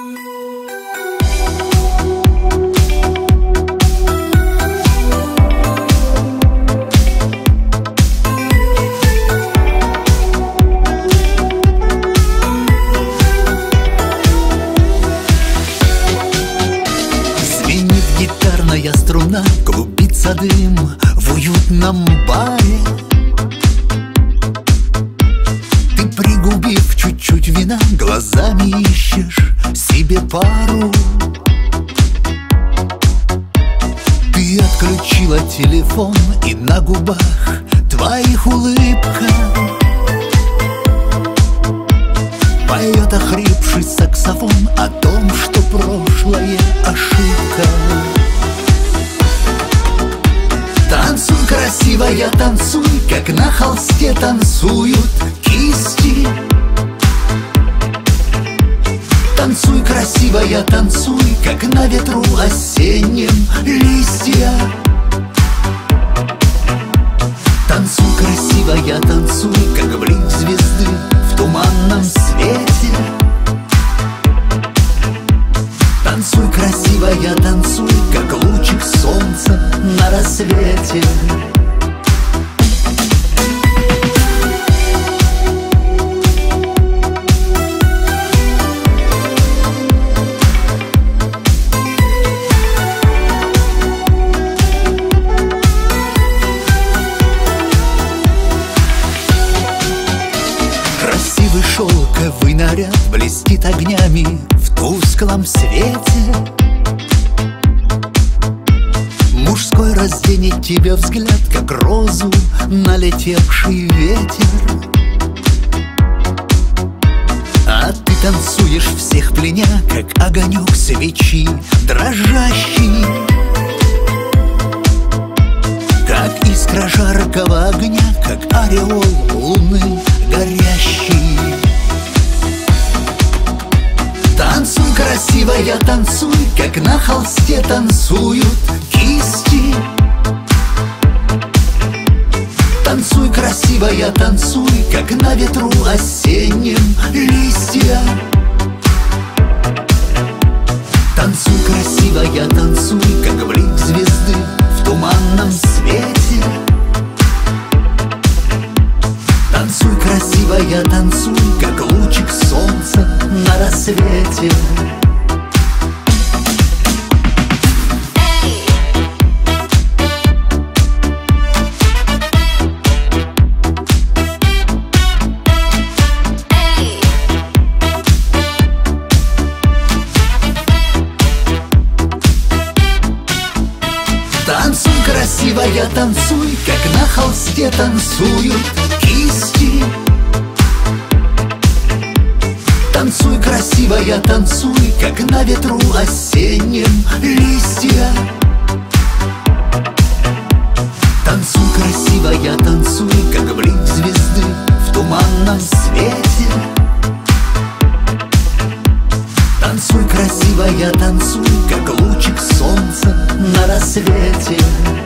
Гитарная струна, клубится дым в уютном баре. Ты, пригубив чуть-чуть вина, глазами ищешь себе пару. Ты отключила телефон, и на губах твоих улыбка. Поет охрипший саксофон о том, что прошлое ошибка. Танцуй, красивая, танцуй, как на холсте танцуют кисти. Танцуй, красивая, танцуй, как на ветру осеннем листья. Танцуй, красивая, танцуй, как блик звезды в туманном свете. Танцуй, красивая, танцуй, как лучик солнца на рассвете. Красивый шелковый наряд блестит огнями в тусклом свете. Мужской разденет тебя взгляд, как розу налетевший ветер. А ты танцуешь всех пленя, как огонек свечи дрожащий, как искра жаркого огня, как ореол луны горящий. Танцуй, красивая, танцуй, как на холсте танцуют кисти. Танцуй, красивая, танцуй, как на ветру осеннем листья. Танцуй, красивая, танцуй, как блик звезды в туманном свете. Танцуй, красивая, танцуй, как лучик солнца на рассвете. Танцуй, красивая, танцуй, как на холсте танцуют кисти. Танцуй, красивая, танцуй, как на ветру осеннем листья. Танцуй, красивая, танцуй, как блик звезды в туманном свете. Танцуй, красивая, танцуй, как лучик солнца на рассвете.